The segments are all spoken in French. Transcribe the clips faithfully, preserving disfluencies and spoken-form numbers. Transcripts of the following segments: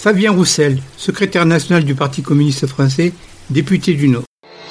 Fabien Roussel, secrétaire national du Parti communiste français, député du Nord.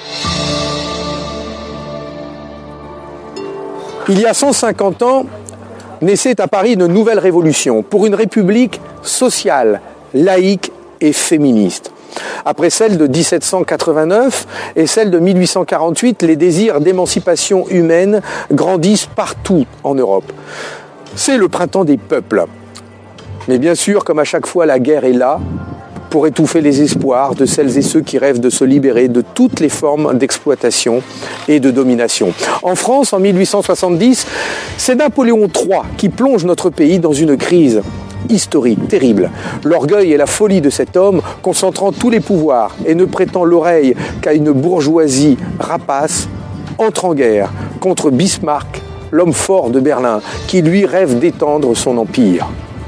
Il y a cent cinquante ans, naissait à Paris une nouvelle révolution pour une république sociale, laïque et féministe. Après celle de dix-sept cent quatre-vingt-neuf et celle de mille huit cent quarante-huit, les désirs d'émancipation humaine grandissent partout en Europe. C'est le printemps des peuples. Mais bien sûr, comme à chaque fois, la guerre est là pour étouffer les espoirs de celles et ceux qui rêvent de se libérer de toutes les formes d'exploitation et de domination. En France, en mille huit cent soixante-dix, c'est Napoléon trois qui plonge notre pays dans une crise historique, terrible. L'orgueil et la folie de cet homme, concentrant tous les pouvoirs et ne prêtant l'oreille qu'à une bourgeoisie rapace, entre en guerre contre Bismarck, l'homme fort de Berlin, qui lui rêve d'étendre son empire.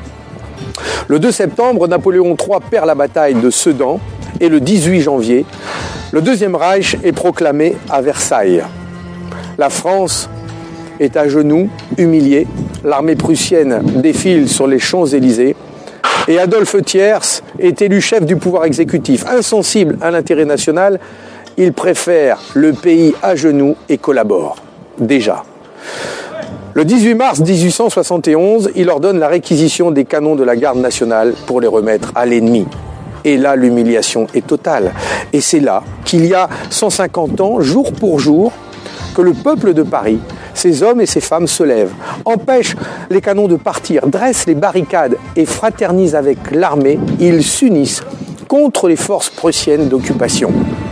Le deux septembre, Napoléon trois perd la bataille de Sedan et le dix-huit janvier, le Deuxième Reich est proclamé à Versailles. La France est à genoux, humiliée. L'armée prussienne défile sur les Champs-Élysées et Adolphe Thiers est élu chef du pouvoir exécutif. Insensible à l'intérêt national, il préfère le pays à genoux et collabore. Déjà. Le dix-huit mars mille huit cent soixante et onze, il ordonne la réquisition des canons de la garde nationale pour les remettre à l'ennemi. Et là, l'humiliation est totale. Et c'est là qu'il y a cent cinquante ans, jour pour jour, que le peuple de Paris, ces hommes et ces femmes se lèvent, empêchent les canons de partir, dressent les barricades et fraternisent avec l'armée. Ils s'unissent contre les forces prussiennes d'occupation.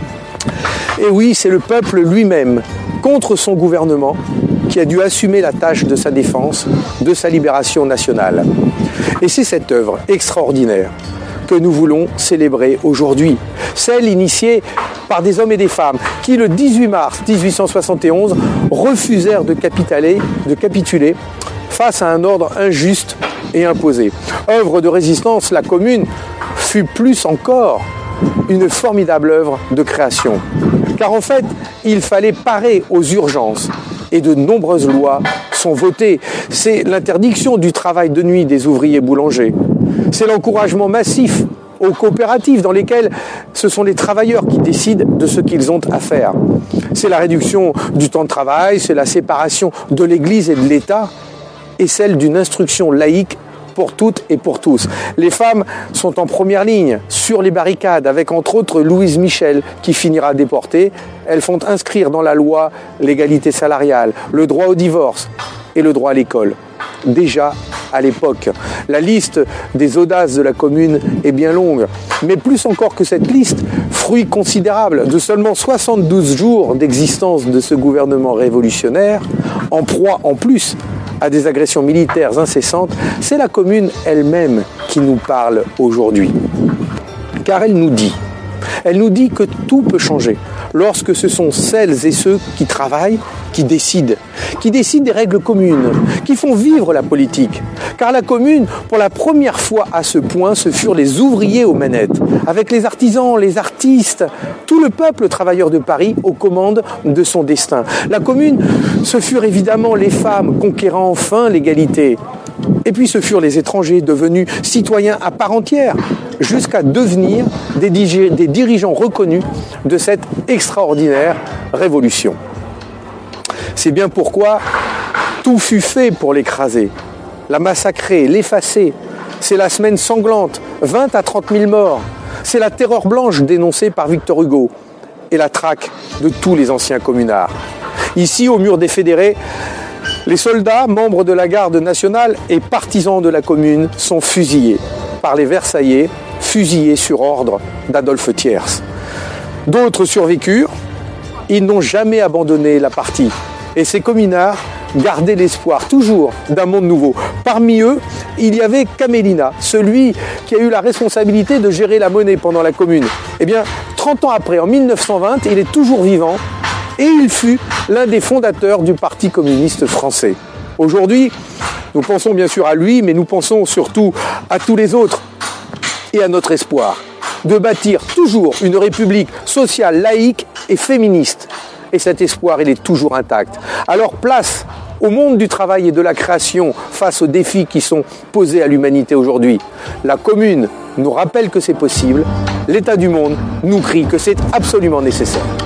Et oui, c'est le peuple lui-même, contre son gouvernement, qui a dû assumer la tâche de sa défense, de sa libération nationale. Et c'est cette œuvre extraordinaire que nous voulons célébrer aujourd'hui. Celle initiée par des hommes et des femmes qui, le dix-huit mars mille huit cent soixante et onze, refusèrent de capituler, de capituler face à un ordre injuste et imposé. Œuvre de résistance, la Commune fut plus encore une formidable œuvre de création. Car en fait, il fallait parer aux urgences et de nombreuses lois sont votées. C'est l'interdiction du travail de nuit des ouvriers boulangers. C'est l'encouragement massif aux coopératives dans lesquelles ce sont les travailleurs qui décident de ce qu'ils ont à faire. C'est la réduction du temps de travail, c'est la séparation de l'Église et de l'État et celle d'une instruction laïque pour toutes et pour tous. Les femmes sont en première ligne, sur les barricades, avec entre autres Louise Michel, qui finira déportée. Elles font inscrire dans la loi l'égalité salariale, le droit au divorce et le droit à l'école. Déjà à l'époque, la liste des audaces de la Commune est bien longue. Mais plus encore que cette liste, fruit considérable de seulement soixante-douze jours d'existence de ce gouvernement révolutionnaire, en proie en plus à des agressions militaires incessantes, c'est la Commune elle-même qui nous parle aujourd'hui. Car elle nous dit, elle nous dit que tout peut changer lorsque ce sont celles et ceux qui travaillent, qui décident, qui décident des règles communes, qui font vivre la politique. Car la Commune, pour la première fois à ce point, ce furent les ouvriers aux manettes, avec les artisans, les artistes, tout le peuple travailleur de Paris aux commandes de son destin. La Commune, ce furent évidemment les femmes conquérant enfin l'égalité. Et puis ce furent les étrangers devenus citoyens à part entière, jusqu'à devenir des, dig- des dirigeants reconnus de cette extraordinaire révolution. C'est bien pourquoi tout fut fait pour l'écraser, la massacrer, l'effacer. C'est la semaine sanglante, vingt à trente mille morts. C'est la terreur blanche dénoncée par Victor Hugo et la traque de tous les anciens communards. Ici, au mur des Fédérés, les soldats, membres de la garde nationale et partisans de la Commune sont fusillés par les Versaillais, fusillés sur ordre d'Adolphe Thiers. D'autres survécurent, ils n'ont jamais abandonné la partie. Et ces communards gardaient l'espoir, toujours, d'un monde nouveau. Parmi eux, il y avait Camélina, celui qui a eu la responsabilité de gérer la monnaie pendant la Commune. Eh bien, trente ans après, en mille neuf cent vingt, il est toujours vivant et il fut l'un des fondateurs du Parti communiste français. Aujourd'hui, nous pensons bien sûr à lui, mais nous pensons surtout à tous les autres et à notre espoir de bâtir toujours une république sociale, laïque et féministe. Et cet espoir, il est toujours intact. Alors place au monde du travail et de la création face aux défis qui sont posés à l'humanité aujourd'hui. La Commune nous rappelle que c'est possible. L'état du monde nous crie que c'est absolument nécessaire.